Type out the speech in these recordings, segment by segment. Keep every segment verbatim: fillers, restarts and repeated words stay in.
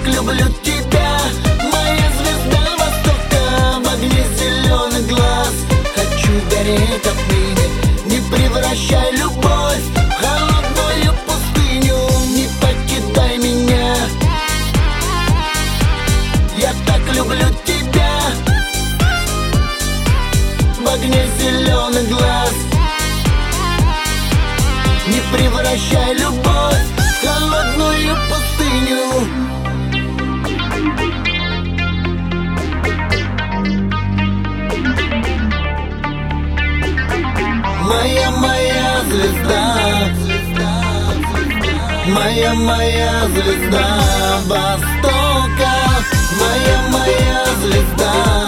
люблю тебя, моя звезда востока, в огне зеленых глаз. Хочу гореть отныне, не превращай любовь в холодную пустыню. Не покидай меня, я так люблю тебя, в огне зеленых глаз. Не превращай любовь в холодную пустыню. Моя, моя звезда, моя, моя звезда востока, моя, моя звезда,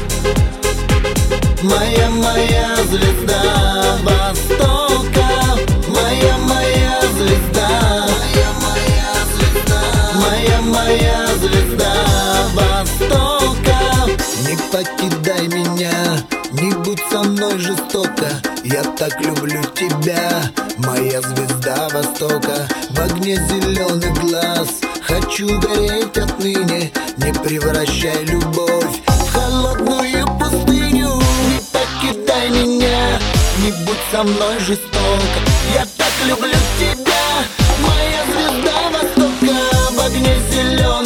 моя, моя звезда востока, моя, моя звезда, моя, моя звезда востока. Не покидай меня, не будь со мной жестоко, я так люблю тебя, моя звезда востока, в огне зеленых глаз. Хочу гореть отныне, не превращай любовь в холодную пустыню. Не покидай меня, не будь со мной жестоко, я так люблю тебя, моя звезда востока, в огне зеленых глаз.